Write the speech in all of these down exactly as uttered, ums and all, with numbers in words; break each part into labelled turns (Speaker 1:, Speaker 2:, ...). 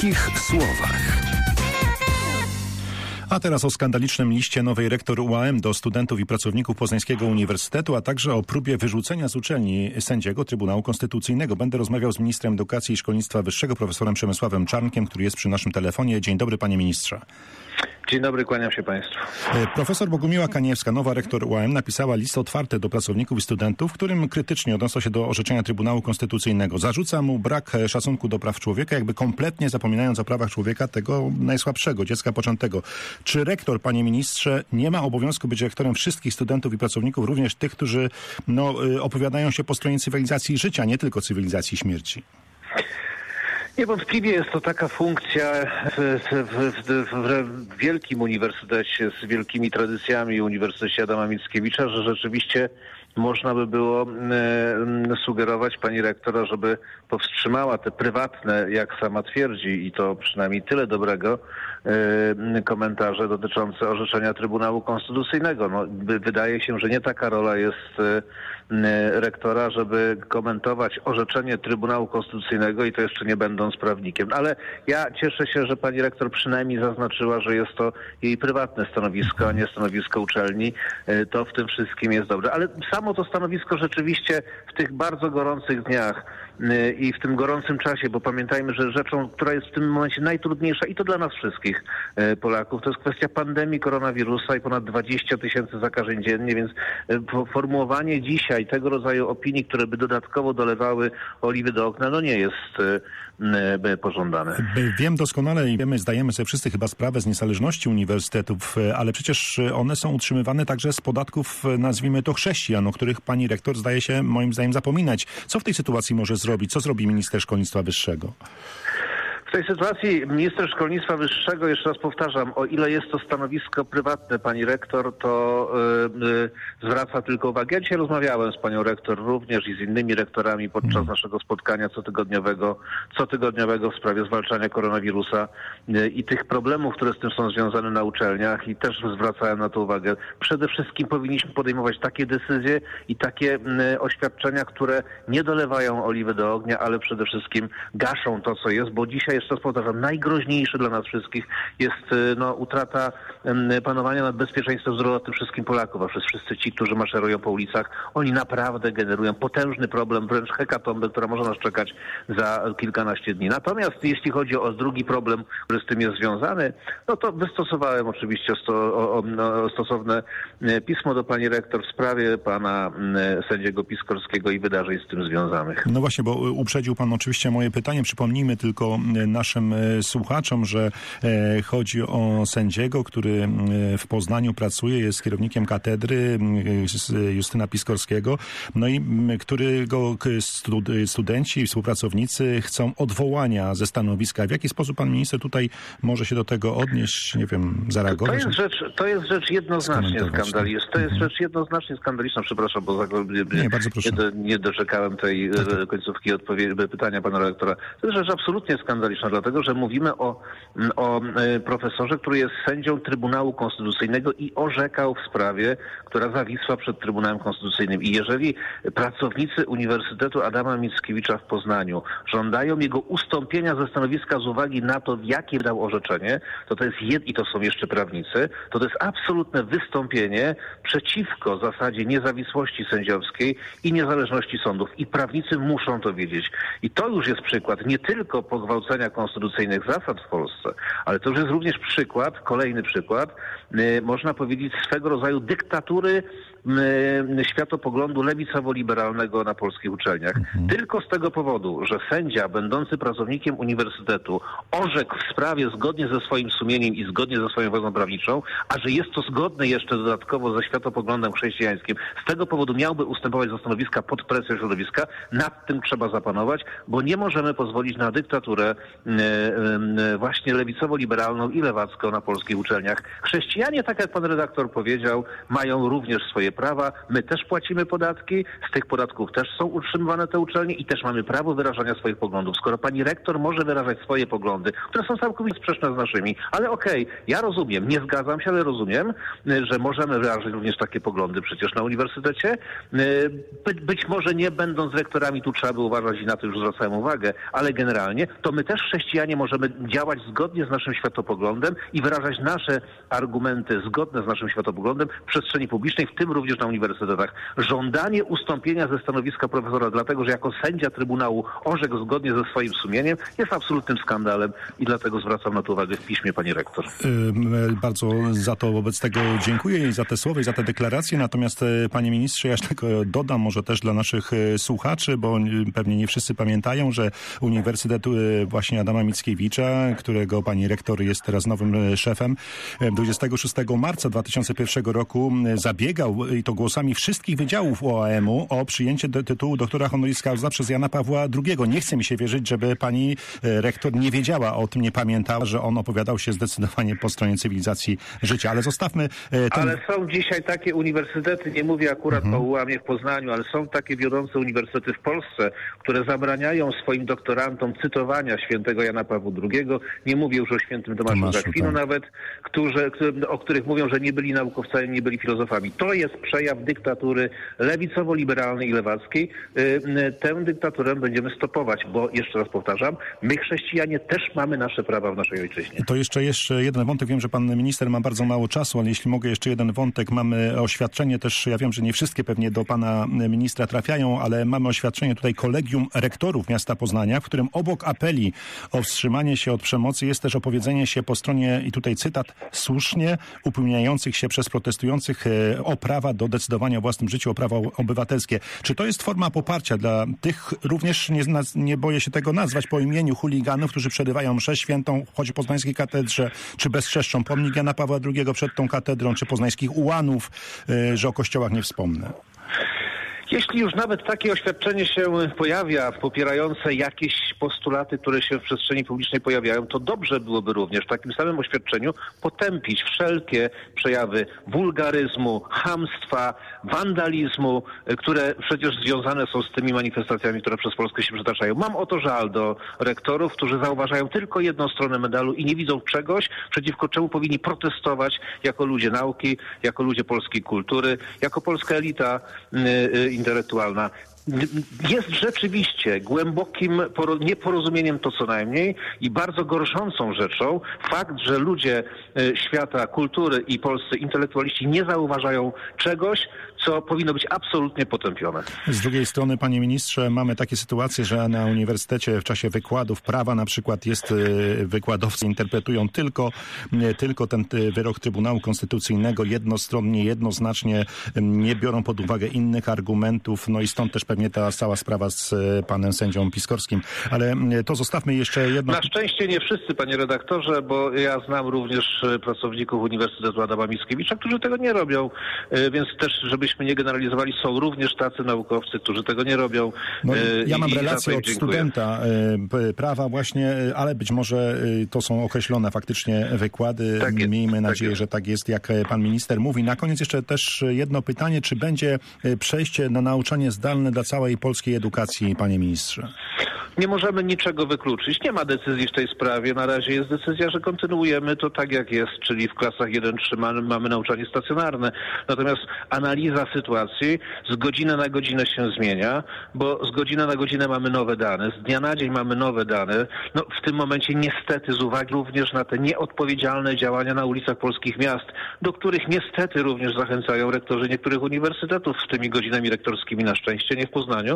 Speaker 1: krótkich słowach. A teraz o skandalicznym liście nowej rektor U A M do studentów i pracowników Poznańskiego Uniwersytetu, a także o próbie wyrzucenia z uczelni sędziego Trybunału Konstytucyjnego. Będę rozmawiał z ministrem edukacji i szkolnictwa wyższego, profesorem Przemysławem Czarnkiem, który jest przy naszym telefonie. Dzień dobry, panie ministrze.
Speaker 2: Dzień dobry, kłaniam się państwu.
Speaker 1: Profesor Bogumiła Kaniewska, nowa rektor U A M, napisała list otwarty do pracowników i studentów, w którym krytycznie odniosła się do orzeczenia Trybunału Konstytucyjnego. Zarzuca mu brak szacunku do praw człowieka, jakby kompletnie zapominając o prawach człowieka tego najsłabszego, dziecka poczętego. Czy rektor, panie ministrze, nie ma obowiązku być rektorem wszystkich studentów i pracowników, również tych, którzy no, opowiadają się po stronie cywilizacji życia, nie tylko cywilizacji śmierci?
Speaker 2: Niewątpliwie jest to taka funkcja w, w, w, w wielkim uniwersytecie z wielkimi tradycjami, Uniwersytecie Adama Mickiewicza, że rzeczywiście można by było e, sugerować pani rektora, żeby powstrzymała te prywatne, jak sama twierdzi, i to przynajmniej tyle dobrego, e, komentarze dotyczące orzeczenia Trybunału Konstytucyjnego. No, wydaje się, że nie taka rola jest e, rektora, żeby komentować orzeczenie Trybunału Konstytucyjnego i to jeszcze nie będąc prawnikiem. Ale ja cieszę się, że pani rektor przynajmniej zaznaczyła, że jest to jej prywatne stanowisko, a nie stanowisko uczelni. E, to w tym wszystkim jest dobre. Ale samo to stanowisko rzeczywiście w tych bardzo gorących dniach i w tym gorącym czasie, bo pamiętajmy, że rzeczą, która jest w tym momencie najtrudniejsza i to dla nas wszystkich Polaków, to jest kwestia pandemii koronawirusa i ponad dwadzieścia tysięcy zakażeń dziennie, więc formułowanie dzisiaj tego rodzaju opinii, które by dodatkowo dolewały oliwy do okna, no nie jest pożądane.
Speaker 1: Wiem doskonale i wiemy, zdajemy sobie wszyscy chyba sprawę z niezależności uniwersytetów, ale przecież one są utrzymywane także z podatków, nazwijmy to chrześcijan, o których pani rektor zdaje się moim zdaniem zapominać. Co w tej sytuacji może zrobić? Co zrobi minister szkolnictwa wyższego?
Speaker 2: W tej sytuacji minister szkolnictwa wyższego, jeszcze raz powtarzam, o ile jest to stanowisko prywatne pani rektor, to yy, yy, zwraca tylko uwagę. Ja dzisiaj rozmawiałem z panią rektor również i z innymi rektorami podczas hmm. naszego spotkania cotygodniowego, cotygodniowego w sprawie zwalczania koronawirusa yy, i tych problemów, które z tym są związane na uczelniach, i też zwracałem na to uwagę. Przede wszystkim powinniśmy podejmować takie decyzje i takie yy, oświadczenia, które nie dolewają oliwy do ognia, ale przede wszystkim gaszą to, co jest, bo dzisiaj jeszcze raz powtarzam, najgroźniejsze dla nas wszystkich jest no, utrata panowania nad bezpieczeństwem zdrowotnym wszystkim Polaków, a przez wszyscy ci, którzy maszerują po ulicach, oni naprawdę generują potężny problem, wręcz hekatombę, która może nas czekać za kilkanaście dni. Natomiast jeśli chodzi o drugi problem, który z tym jest związany, no to wystosowałem oczywiście sto, o, o, no, stosowne pismo do pani rektor w sprawie pana sędziego Piskorskiego i wydarzeń z tym związanych.
Speaker 1: No właśnie, bo uprzedził pan oczywiście moje pytanie. Przypomnijmy tylko naszym słuchaczom, że e, chodzi o sędziego, który w Poznaniu pracuje, jest kierownikiem katedry Justyna Piskorskiego, no i którego stud, studenci i współpracownicy chcą odwołania ze stanowiska. W jaki sposób pan minister tutaj może się do tego odnieść, nie wiem, zareagować?
Speaker 2: To jest rzecz, to jest rzecz jednoznacznie skandaliczna. To jest mhm. rzecz jednoznacznie skandaliczna, przepraszam, bo nie, bardzo proszę. Nie, do, nie doczekałem tej tak, tak. końcówki odpowiedzi, pytania pana rektora. To jest rzecz absolutnie skandaliczna, dlatego że mówimy o, o profesorze, który jest sędzią Trybunału Konstytucyjnego i orzekał w sprawie, która zawisła przed Trybunałem Konstytucyjnym. I jeżeli pracownicy Uniwersytetu Adama Mickiewicza w Poznaniu żądają jego ustąpienia ze stanowiska z uwagi na to, jakie dał orzeczenie, to to jest jed... i to są jeszcze prawnicy, to to jest absolutne wystąpienie przeciwko zasadzie niezawisłości sędziowskiej i niezależności sądów. I prawnicy muszą to wiedzieć. I to już jest przykład nie tylko pogwałcenia konstytucyjnych zasad w Polsce, ale to już jest również przykład, kolejny przykład, yy, można powiedzieć swego rodzaju dyktatury yy, światopoglądu lewicowo-liberalnego na polskich uczelniach. Mhm. Tylko z tego powodu, że sędzia będący pracownikiem uniwersytetu orzekł w sprawie zgodnie ze swoim sumieniem i zgodnie ze swoją władzą prawniczą, a że jest to zgodne jeszcze dodatkowo ze światopoglądem chrześcijańskim, z tego powodu miałby ustępować ze stanowiska pod presją środowiska. Nad tym trzeba zapanować, bo nie możemy pozwolić na dyktaturę yy, yy, właśnie lewicowo-liberalną i lewacką na polskich uczelniach. Chrześcijanie, tak jak pan redaktor powiedział, mają również swoje swoje prawa. My też płacimy podatki, z tych podatków też są utrzymywane te uczelnie i też mamy prawo wyrażania swoich poglądów. Skoro pani rektor może wyrażać swoje poglądy, które są całkowicie sprzeczne z naszymi, ale okej, okay, ja rozumiem, nie zgadzam się, ale rozumiem, że możemy wyrażać również takie poglądy przecież na uniwersytecie. By, być może nie będąc rektorami, tu trzeba by uważać i na to już zwracałem uwagę, ale generalnie to my też chrześcijanie możemy działać zgodnie z naszym światopoglądem i wyrażać nasze argumenty zgodne z naszym światopoglądem w przestrzeni publicznej, w tym również na uniwersytetach. Żądanie ustąpienia ze stanowiska profesora, dlatego że jako sędzia Trybunału orzekł zgodnie ze swoim sumieniem, jest absolutnym skandalem i dlatego zwracam na to uwagę w piśmie, pani rektor.
Speaker 1: Yy, bardzo za to wobec tego dziękuję i za te słowa i za te deklaracje. Natomiast panie ministrze, ja tylko dodam może też dla naszych słuchaczy, bo pewnie nie wszyscy pamiętają, że Uniwersytet właśnie Adama Mickiewicza, którego pani rektor jest teraz nowym szefem, dwudziestego szóstego marca dwa tysiące pierwszego roku zabiegał, i to głosami wszystkich wydziałów U A M-u, o przyjęcie do tytułu doktora honoris causa przez Jana Pawła drugiego. Nie chce mi się wierzyć, żeby pani rektor nie wiedziała o tym, nie pamiętała, że on opowiadał się zdecydowanie po stronie cywilizacji życia. Ale zostawmy ten...
Speaker 2: Ale są dzisiaj takie uniwersytety, nie mówię akurat mhm. o U A M-ie w Poznaniu, ale są takie wiodące uniwersytety w Polsce, które zabraniają swoim doktorantom cytowania świętego Jana Pawła drugiego. Nie mówię już o świętym Tomaszu, Tomaszu z Akwinu tak. nawet, którzy, o których mówią, że nie byli naukowcami, nie byli filozofami. To jest przejaw dyktatury lewicowo-liberalnej i lewackiej. Tę dyktaturę będziemy stopować, bo jeszcze raz powtarzam, my chrześcijanie też mamy nasze prawa w naszej ojczyźnie.
Speaker 1: To jeszcze, jeszcze jeden wątek. Wiem, że pan minister ma bardzo mało czasu, ale jeśli mogę jeszcze jeden wątek. Mamy oświadczenie też, ja wiem, że nie wszystkie pewnie do pana ministra trafiają, ale mamy oświadczenie tutaj Kolegium Rektorów Miasta Poznania, w którym obok apeli o wstrzymanie się od przemocy jest też opowiedzenie się po stronie, i tutaj cytat, słusznie upomniających się przez protestujących o prawa do decydowania o własnym życiu, o prawa obywatelskie. Czy to jest forma poparcia dla tych, również nie, nie boję się tego nazwać po imieniu, chuliganów, którzy przerywają mszę świętą, choć o poznańskiej katedrze, czy bezczeszczą pomnik Jana Pawła drugiego przed tą katedrą, czy poznańskich ułanów, że o kościołach nie wspomnę?
Speaker 2: Jeśli już nawet takie oświadczenie się pojawia, popierające jakieś postulaty, które się w przestrzeni publicznej pojawiają, to dobrze byłoby również w takim samym oświadczeniu potępić wszelkie przejawy wulgaryzmu, chamstwa, wandalizmu, które przecież związane są z tymi manifestacjami, które przez Polskę się przetaczają. Mam o to żal do rektorów, którzy zauważają tylko jedną stronę medalu i nie widzą czegoś, przeciwko czemu powinni protestować jako ludzie nauki, jako ludzie polskiej kultury, jako polska elita yy, intelektualna. Jest rzeczywiście głębokim nieporozumieniem, to co najmniej, i bardzo gorszącą rzeczą fakt, że ludzie świata kultury i polscy intelektualiści nie zauważają czegoś, co powinno być absolutnie potępione.
Speaker 1: Z drugiej strony, panie ministrze, mamy takie sytuacje, że na uniwersytecie w czasie wykładów prawa na przykład jest wykładowcy interpretują tylko, tylko ten wyrok Trybunału Konstytucyjnego jednostronnie, jednoznacznie, nie biorą pod uwagę innych argumentów, no i stąd też pewnie ta cała sprawa z panem sędzią Piskorskim. Ale to zostawmy jeszcze jedno...
Speaker 2: Na szczęście nie wszyscy, panie redaktorze, bo ja znam również pracowników Uniwersytetu Adama Mickiewicza, którzy tego nie robią, więc też, żebyśmy nie generalizowali, są również tacy naukowcy, którzy tego nie robią.
Speaker 1: No, ja mam relację od studenta prawa właśnie, ale być może to są określone faktycznie wykłady. Tak jest, Miejmy nadzieję, tak że tak jest, jak pan minister mówi. Na koniec jeszcze też jedno pytanie, czy będzie przejście na nauczanie zdalne dla całej polskiej edukacji, panie ministrze?
Speaker 2: Nie możemy niczego wykluczyć. Nie ma decyzji w tej sprawie. Na razie jest decyzja, że kontynuujemy to tak jak jest, czyli w klasach jeden trzy mamy, mamy nauczanie stacjonarne. Natomiast analiza sytuacji z godziny na godzinę się zmienia, bo z godziny na godzinę mamy nowe dane, z dnia na dzień mamy nowe dane. No, w tym momencie niestety z uwagi również na te nieodpowiedzialne działania na ulicach polskich miast, do których niestety również zachęcają rektorzy niektórych uniwersytetów z tymi godzinami rektorskimi, na szczęście nie w Poznaniu,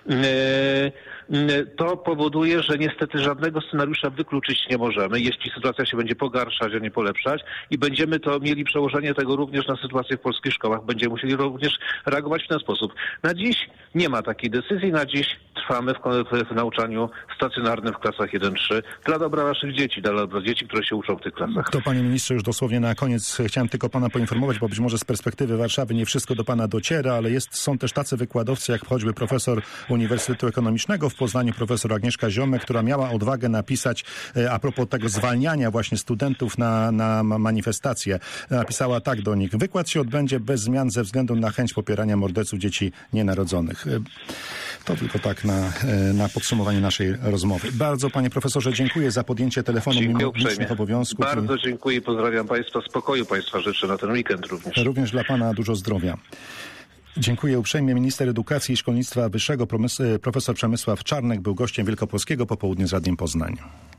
Speaker 2: to powoduje, że niestety żadnego scenariusza wykluczyć nie możemy, jeśli sytuacja się będzie pogarszać, a nie polepszać, i będziemy to mieli przełożenie tego również na sytuację w polskich szkołach. Będziemy musieli również reagować w ten sposób. Na dziś nie ma takiej decyzji, na dziś trwa wytrwamy w, w, w nauczaniu stacjonarnym w klasach jeden trzy dla dobra naszych dzieci, dla dobra dzieci, które się uczą w tych klasach.
Speaker 1: To panie ministrze, już dosłownie na koniec chciałem tylko pana poinformować, bo być może z perspektywy Warszawy nie wszystko do pana dociera, ale jest, są też tacy wykładowcy, jak choćby profesor Uniwersytetu Ekonomicznego w Poznaniu, profesor Agnieszka Ziomek, która miała odwagę napisać e, a propos tego zwalniania właśnie studentów na, na manifestację. Napisała tak do nich: wykład się odbędzie bez zmian ze względu na chęć popierania morderców dzieci nienarodzonych. To tylko tak na, na podsumowanie naszej rozmowy. Bardzo panie profesorze dziękuję za podjęcie telefonu mimo licznych obowiązków.
Speaker 2: Bardzo dziękuję i pozdrawiam państwa. Spokoju państwa życzę na ten weekend również.
Speaker 1: Również dla pana dużo zdrowia. Dziękuję uprzejmie. Minister Edukacji i Szkolnictwa Wyższego profesor Przemysław Czarnek był gościem Wielkopolskiego Popołudnia z Radiem Poznań.